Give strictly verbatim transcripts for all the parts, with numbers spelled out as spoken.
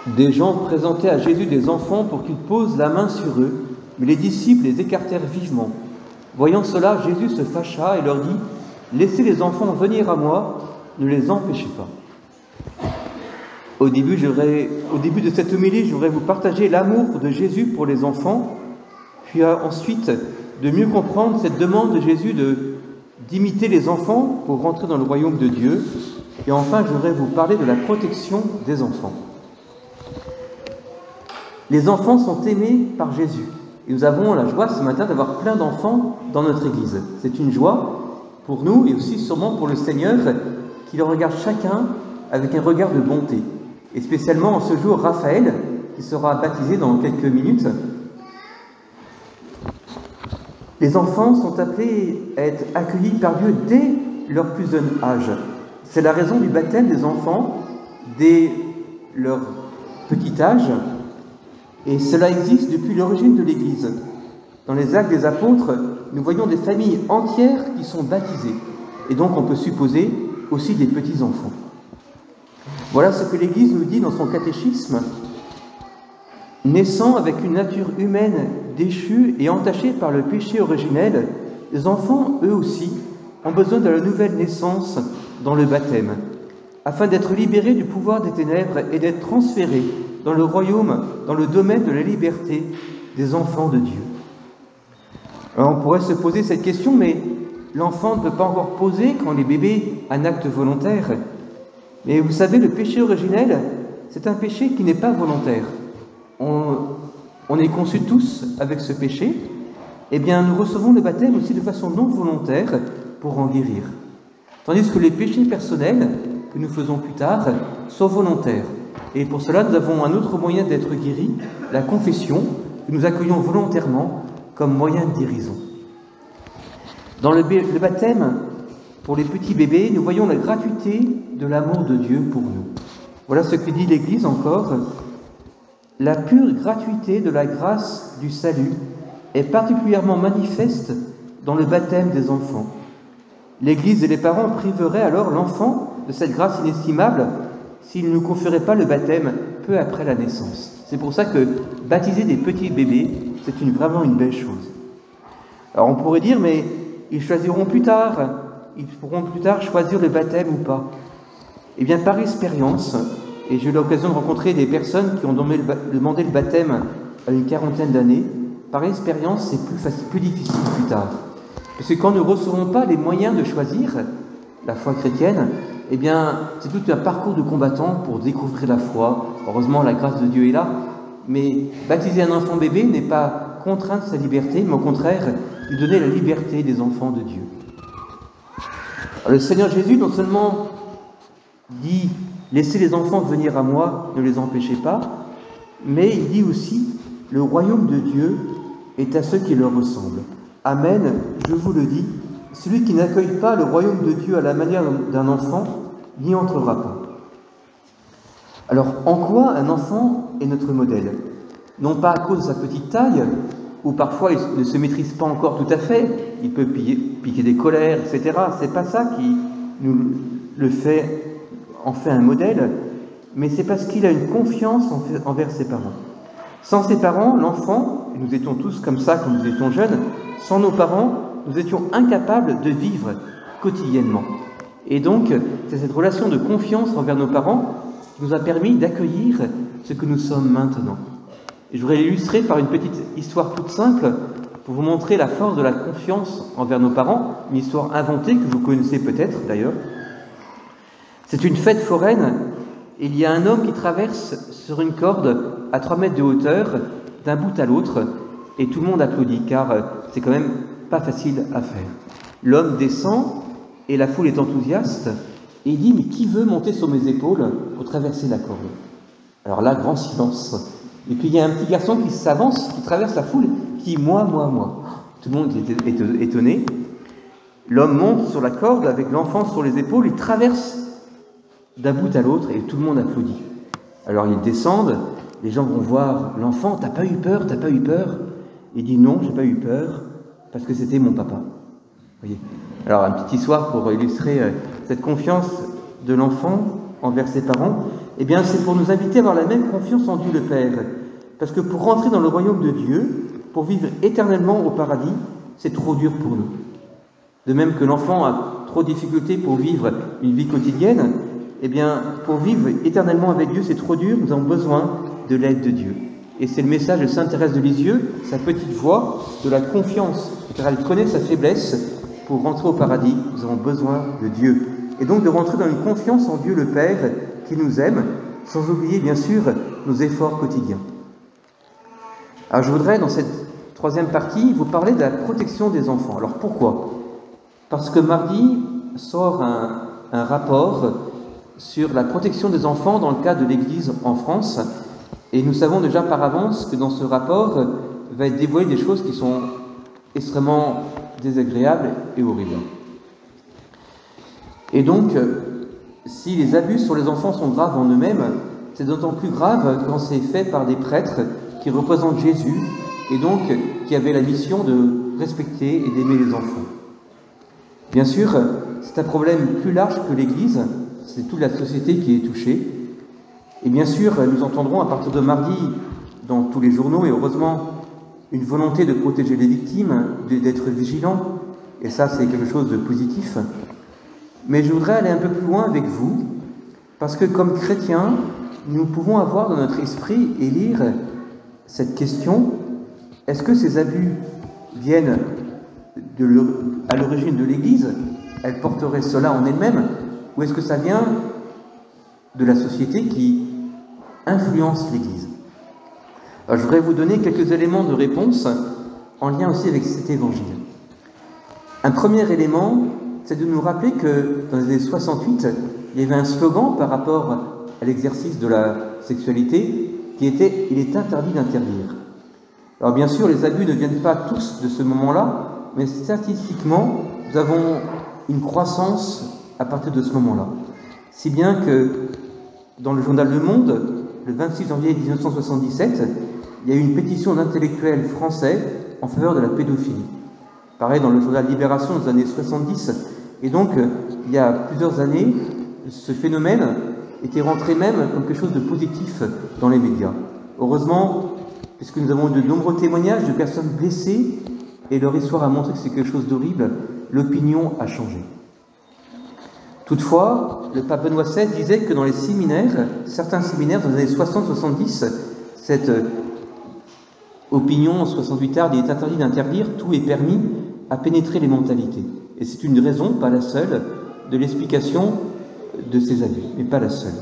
Des gens présentaient à Jésus des enfants pour qu'il pose la main sur eux, mais les disciples les écartèrent vivement. Voyant cela, Jésus se fâcha et leur dit « Laissez les enfants venir à moi, ne les empêchez pas. » Au début, au début de cette homélie, je voudrais vous partager l'amour de Jésus pour les enfants, puis ensuite de mieux comprendre cette demande de Jésus de, d'imiter les enfants pour rentrer dans le royaume de Dieu. Et enfin, je voudrais vous parler de la protection des enfants. Les enfants sont aimés par Jésus. Et nous avons la joie ce matin d'avoir plein d'enfants dans notre Église. C'est une joie pour nous et aussi sûrement pour le Seigneur qui les regarde chacun avec un regard de bonté. Et spécialement en ce jour, Raphaël, qui sera baptisé dans quelques minutes. Les enfants sont appelés à être accueillis par Dieu dès leur plus jeune âge. C'est la raison du baptême des enfants dès leur petit âge. Et cela existe depuis l'origine de l'Église. Dans les Actes des Apôtres, nous voyons des familles entières qui sont baptisées. Et donc on peut supposer aussi des petits-enfants. Voilà ce que l'Église nous dit dans son catéchisme. Naissant avec une nature humaine déchue et entachée par le péché originel, les enfants, eux aussi, ont besoin de la nouvelle naissance dans le baptême, afin d'être libérés du pouvoir des ténèbres et d'être transférés dans le royaume, dans le domaine de la liberté des enfants de Dieu. Alors on pourrait se poser cette question, mais l'enfant ne peut pas encore poser quand les bébés un acte volontaire. Mais vous savez, le péché originel, c'est un péché qui n'est pas volontaire. On, on est conçus tous avec ce péché. Eh bien, nous recevons le baptême aussi de façon non volontaire pour en guérir. Tandis que les péchés personnels que nous faisons plus tard sont volontaires. Et pour cela, nous avons un autre moyen d'être guéris, la confession, que nous accueillons volontairement comme moyen de guérison. Dans le, le baptême, pour les petits bébés, nous voyons la gratuité de l'amour de Dieu pour nous. Voilà ce que dit l'Église encore. La pure gratuité de la grâce du salut est particulièrement manifeste dans le baptême des enfants. L'Église et les parents priveraient alors l'enfant de cette grâce inestimable s'il ne conférait pas le baptême peu après la naissance. C'est pour ça que baptiser des petits bébés, c'est une, vraiment une belle chose. Alors on pourrait dire, mais ils choisiront plus tard, ils pourront plus tard choisir le baptême ou pas. Eh bien, par expérience, et j'ai eu l'occasion de rencontrer des personnes qui ont demandé le baptême à une quarantaine d'années, par expérience, c'est plus facile, plus difficile plus tard. Parce que quand nous ne recevons pas les moyens de choisir la foi chrétienne, eh bien, c'est tout un parcours de combattant pour découvrir la foi. Heureusement, la grâce de Dieu est là. Mais baptiser un enfant bébé n'est pas contraindre sa liberté, mais au contraire, lui donner la liberté des enfants de Dieu. Alors, le Seigneur Jésus, non seulement dit « Laissez les enfants venir à moi, ne les empêchez pas », mais il dit aussi « Le royaume de Dieu est à ceux qui leur ressemblent. Amen, je vous le dis, celui qui n'accueille pas le royaume de Dieu à la manière d'un enfant n'y entrera pas. » Alors, en quoi un enfant est notre modèle? Non pas à cause de sa petite taille, où parfois il ne se maîtrise pas encore tout à fait, il peut piquer, piquer des colères, et cetera. C'est pas ça qui nous le fait, en fait un modèle, mais c'est parce qu'il a une confiance envers ses parents. Sans ses parents, l'enfant, et nous étions tous comme ça quand nous étions jeunes, sans nos parents, nous étions incapables de vivre quotidiennement. Et donc, c'est cette relation de confiance envers nos parents qui nous a permis d'accueillir ce que nous sommes maintenant. Et je voudrais l'illustrer par une petite histoire toute simple pour vous montrer la force de la confiance envers nos parents, une histoire inventée que vous connaissez peut-être d'ailleurs. C'est une fête foraine. Il y a un homme qui traverse sur une corde à trois mètres de hauteur, d'un bout à l'autre, et tout le monde applaudit, car c'est quand même pas facile à faire. L'homme descend, et la foule est enthousiaste, et il dit « Mais qui veut monter sur mes épaules pour traverser la corde ?» Alors là, grand silence. Et puis il y a un petit garçon qui s'avance, qui traverse la foule, qui dit « Moi, moi, moi ». Tout le monde est étonné. L'homme monte sur la corde avec l'enfant sur les épaules, il traverse d'un bout à l'autre et tout le monde applaudit. Alors ils descendent, les gens vont voir l'enfant, « T'as pas eu peur, t'as pas eu peur ?» Il dit « Non, j'ai pas eu peur, parce que c'était mon papa. » Voyez. Alors, une petite histoire pour illustrer euh, cette confiance de l'enfant envers ses parents. Eh bien, c'est pour nous inviter à avoir la même confiance en Dieu le Père. Parce que pour rentrer dans le royaume de Dieu, pour vivre éternellement au paradis, c'est trop dur pour nous. De même que l'enfant a trop de difficultés pour vivre une vie quotidienne, eh bien, pour vivre éternellement avec Dieu, c'est trop dur, nous avons besoin de l'aide de Dieu. Et c'est le message de sainte Thérèse de Lisieux, sa petite voix, de la confiance, car elle connaît sa faiblesse. Pour rentrer au paradis, nous avons besoin de Dieu. Et donc de rentrer dans une confiance en Dieu le Père, qui nous aime, sans oublier bien sûr nos efforts quotidiens. Alors je voudrais, dans cette troisième partie, vous parler de la protection des enfants. Alors pourquoi ? Parce que mardi sort un, un rapport sur la protection des enfants dans le cadre de l'Église en France. Et nous savons déjà par avance que dans ce rapport va être dévoilé des choses qui sont extrêmement désagréables et horribles. Et donc, si les abus sur les enfants sont graves en eux-mêmes, c'est d'autant plus grave quand c'est fait par des prêtres qui représentent Jésus et donc qui avaient la mission de respecter et d'aimer les enfants. Bien sûr, c'est un problème plus large que l'Église, c'est toute la société qui est touchée. Et bien sûr, nous entendrons à partir de mardi, dans tous les journaux, et heureusement, une volonté de protéger les victimes, d'être vigilants, et ça c'est quelque chose de positif. Mais je voudrais aller un peu plus loin avec vous, parce que comme chrétiens, nous pouvons avoir dans notre esprit et lire cette question, est-ce que ces abus viennent de le, à l'origine de l'Église, elle porterait cela en elle-même, ou est-ce que ça vient de la société qui influence l'Église ? Alors, je voudrais vous donner quelques éléments de réponse en lien aussi avec cet évangile. Un premier élément, c'est de nous rappeler que dans les années soixante-huit, il y avait un slogan par rapport à l'exercice de la sexualité qui était « Il est interdit d'interdire ». Alors bien sûr, les abus ne viennent pas tous de ce moment-là, mais statistiquement, nous avons une croissance à partir de ce moment-là. Si bien que dans le journal Le Monde, le vingt-six janvier mille neuf cent soixante-dix-sept, il y a eu une pétition d'intellectuels français en faveur de la pédophilie. Pareil dans le journal Libération des années soixante-dix. Et donc, il y a plusieurs années, ce phénomène était rentré même comme quelque chose de positif dans les médias. Heureusement, puisque nous avons eu de nombreux témoignages de personnes blessées, et leur histoire a montré que c'est quelque chose d'horrible, l'opinion a changé. Toutefois, le pape Benoît seize disait que dans les séminaires, certains séminaires dans les années soixante soixante-dix, cette opinion soixante-huitarde, il est interdit d'interdire, tout est permis, a pénétré les mentalités. Et c'est une raison, pas la seule, de l'explication de ces abus, mais pas la seule.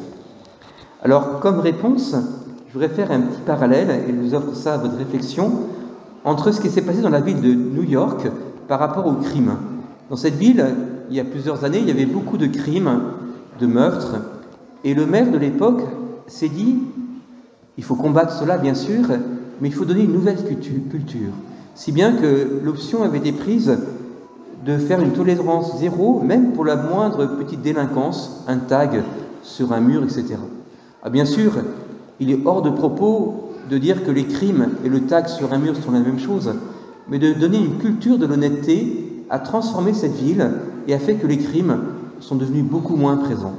Alors, comme réponse, je voudrais faire un petit parallèle, et je vous offre ça à votre réflexion, entre ce qui s'est passé dans la ville de New York par rapport au crime. Dans cette ville, il y a plusieurs années, il y avait beaucoup de crimes, de meurtres, et le maire de l'époque s'est dit, il faut combattre cela bien sûr, mais il faut donner une nouvelle culture. Si bien que l'option avait été prise de faire une tolérance zéro, même pour la moindre petite délinquance, un tag sur un mur, et cetera. Ah, bien sûr, il est hors de propos de dire que les crimes et le tag sur un mur sont la même chose, mais de donner une culture de l'honnêteté a transformé cette ville et a fait que les crimes sont devenus beaucoup moins présents.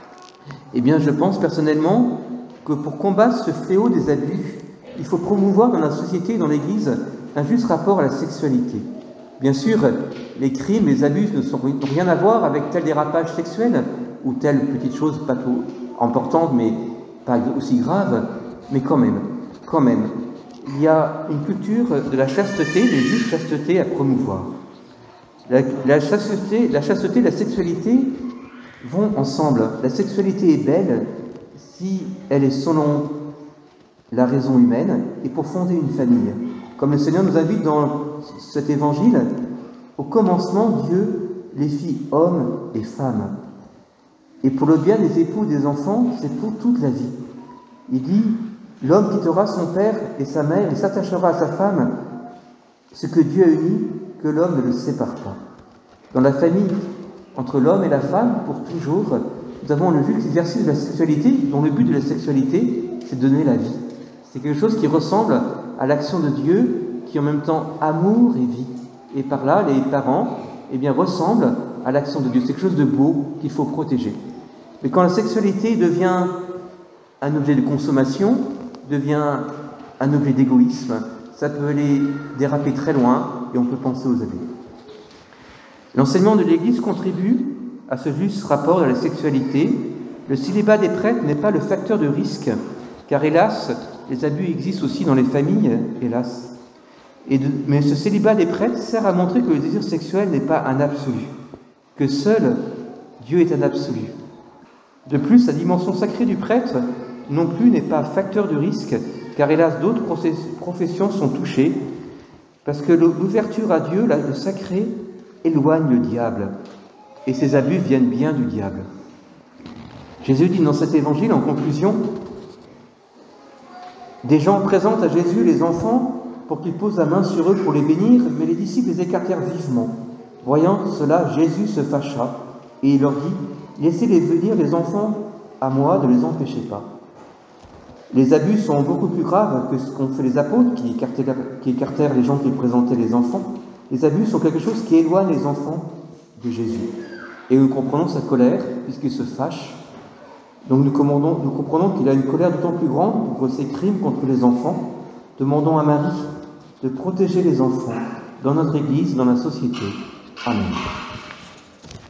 Eh bien, je pense personnellement que pour combattre ce fléau des abus, il faut promouvoir dans la société et dans l'Église un juste rapport à la sexualité. Bien sûr, les crimes, les abus ne sont, n'ont rien à voir avec tel dérapage sexuel ou telle petite chose pas trop importante, mais pas aussi grave, mais quand même, quand même, il y a une culture de la chasteté, de juste chasteté à promouvoir. La, la chasteté, la chasteté et la sexualité vont ensemble. La sexualité est belle si elle est selon la raison humaine et pour fonder une famille. Comme le Seigneur nous invite dans cet évangile, au commencement, Dieu les fit hommes et femmes. Et pour le bien des époux et des enfants, c'est pour toute la vie. Il dit, l'homme quittera son père et sa mère et s'attachera à sa femme. Ce que Dieu a uni, que l'homme ne le sépare pas. Dans la famille, entre l'homme et la femme, pour toujours, nous avons le juste exercice de la sexualité, dont le but de la sexualité, c'est de donner la vie. C'est quelque chose qui ressemble à l'action de Dieu, qui est en même temps amour et vie. Et par là, les parents, eh bien, ressemblent à l'action de Dieu. C'est quelque chose de beau qu'il faut protéger. Mais quand la sexualité devient un objet de consommation devient un objet d'égoïsme. Ça peut aller déraper très loin et on peut penser aux abus. L'enseignement de l'Église contribue à ce juste rapport de la sexualité. Le célibat des prêtres n'est pas le facteur de risque, car hélas, les abus existent aussi dans les familles, hélas. Et de, mais ce célibat des prêtres sert à montrer que le désir sexuel n'est pas un absolu, que seul Dieu est un absolu. De plus, la dimension sacrée du prêtre non plus n'est pas facteur de risque, car hélas, d'autres professions sont touchées, parce que l'ouverture à Dieu, le sacré, éloigne le diable, et ces abus viennent bien du diable. Jésus dit dans cet évangile, en conclusion, des gens présentent à Jésus les enfants pour qu'il pose la main sur eux pour les bénir, mais les disciples les écartèrent vivement. Voyant cela, Jésus se fâcha, et il leur dit, laissez-les venir, les enfants, à moi, ne les empêchez pas. Les abus sont beaucoup plus graves que ce qu'ont fait les apôtres, qui écartèrent, qui écartèrent les gens qui présentaient les enfants. Les abus sont quelque chose qui éloigne les enfants de Jésus. Et nous comprenons sa colère, puisqu'il se fâche. Donc nous, nous comprenons qu'il a une colère d'autant plus grande pour ses crimes contre les enfants. Demandons à Marie de protéger les enfants dans notre Église, dans la société. Amen.